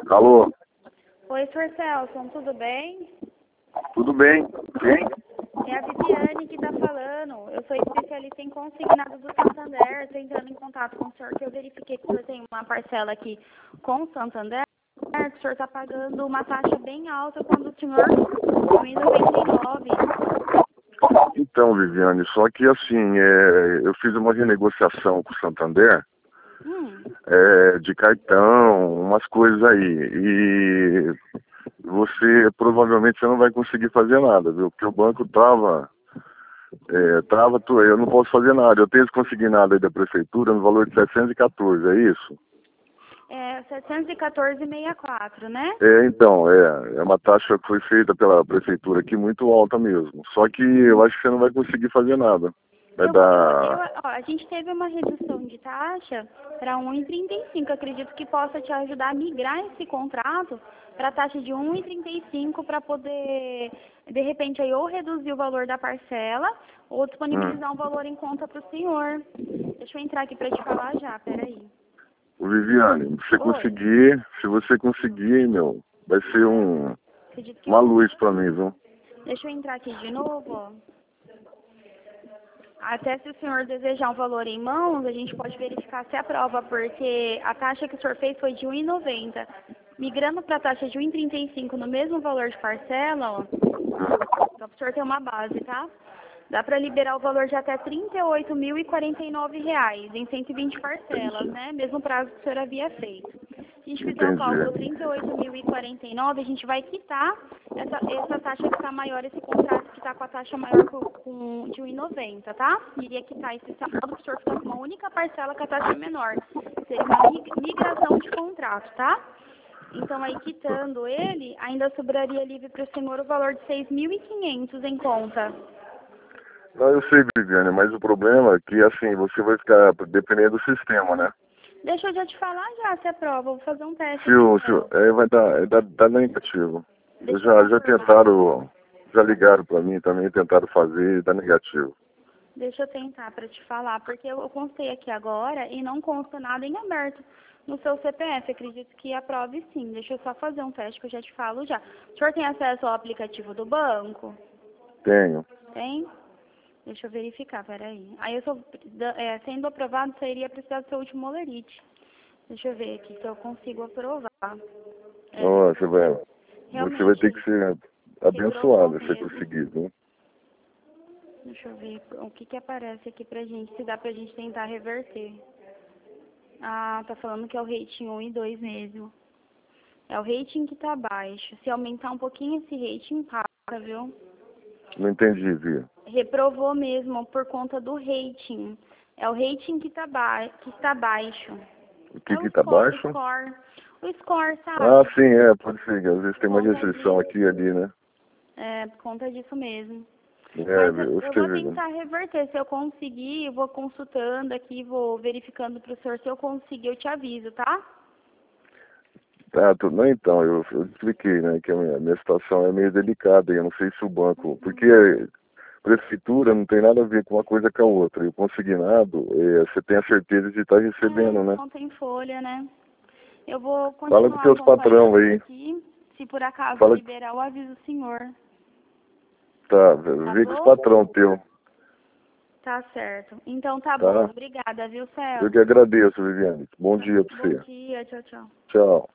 Alô? Oi, Sr. Celso, tudo bem? Tudo bem? Quem? É a Viviane que está falando. Eu sou especialista em consignado do Santander. Estou entrando em contato com o senhor, que eu verifiquei que o senhor tem uma parcela aqui com o Santander. O senhor está pagando uma taxa bem alta quando o senhor R$ 1,99. Então, Viviane, só que assim, eu fiz uma renegociação com o Santander, de cartão, umas coisas aí, e provavelmente você não vai conseguir fazer nada, viu? Porque o banco trava eu não posso fazer nada, eu tenho que conseguir nada aí da prefeitura no valor de 714, é isso? É 714,64, né? Então, é uma taxa que foi feita pela prefeitura aqui muito alta mesmo, só que eu acho que você não vai conseguir fazer nada. A gente teve uma redução de taxa para 1,35. Acredito que possa te ajudar a migrar esse contrato para a taxa de 1,35 para poder, de repente, aí ou reduzir o valor da parcela ou disponibilizar um valor em conta para o senhor. Deixa eu entrar aqui para te falar já, peraí. Ô, Viviane, se você conseguir, meu, vai ser uma luz para mim, viu? Deixa eu entrar aqui de novo, ó. Até se o senhor desejar um valor em mãos, a gente pode verificar se aprova, porque a taxa que o senhor fez foi de R$ 1,90. Migrando para a taxa de R$ 1,35 no mesmo valor de parcela, ó, só para o senhor ter uma base, tá? Dá para liberar o valor de até R$ 38.049 em 120 parcelas, né? Mesmo prazo que o senhor havia feito. Se a gente fizer o cálculo R$ 38.049, a gente vai quitar essa taxa que está maior, esse contrato que está com a taxa maior de R$ 1,90, tá? Iria quitar esse saldo para o senhor ficar com uma única parcela com a taxa menor. Seria uma migração de contrato, tá? Então, aí, quitando ele, ainda sobraria livre para o senhor o valor de R$ 6.500 em conta. Não, eu sei, Viviane, mas o problema é que, assim, você vai ficar dependendo do sistema, né? Deixa eu já te falar já se aprova. Vou fazer um teste. Vai dar negativo. Já tentaram, já ligaram para mim também, tentaram fazer e dá negativo. Deixa eu tentar para te falar, porque eu constei aqui agora e não consta nada em aberto no seu CPF. Acredito que aprove sim. Deixa eu só fazer um teste que eu já te falo já. O senhor tem acesso ao aplicativo do banco? Tenho. Tem? Deixa eu verificar, peraí. Aí sendo aprovado, você iria precisar do seu último olerite. Deixa eu ver aqui se eu consigo aprovar. Nossa, velho. Você vai ter que ser abençoado se você conseguir, viu? Deixa eu ver o que aparece aqui pra gente, se dá pra gente tentar reverter. Ah, tá falando que é o rating 1 e 2 mesmo. É o rating que tá baixo. Se aumentar um pouquinho esse rating, passa, viu? Não entendi, Via. Reprovou mesmo por conta do rating. É o rating que está baixo. O que tá baixo? O score, sabe? Ah, sim, pode ser. Às vezes tem uma restrição aqui e ali, né? É, por conta disso mesmo. Mas eu vou tentar reverter. Se eu conseguir, eu vou consultando aqui, vou verificando para o senhor. Se eu conseguir, eu te aviso, tá? Não, então, eu expliquei, né, que a minha situação é meio delicada, e eu não sei se o banco, porque prefeitura não tem nada a ver com uma coisa com a outra, e o consignado, você tem a certeza de estar recebendo, né? Não tem folha, né? Eu vou continuar. Fala com teus patrão aí. Aqui. Se por acaso liberar, eu aviso o senhor. Tá, vê com os patrão teu. Tá certo. Então tá bom. Obrigada, viu, Celso? Eu que agradeço, Viviane. Bom dia pra você. Bom dia, tchau, tchau. Tchau.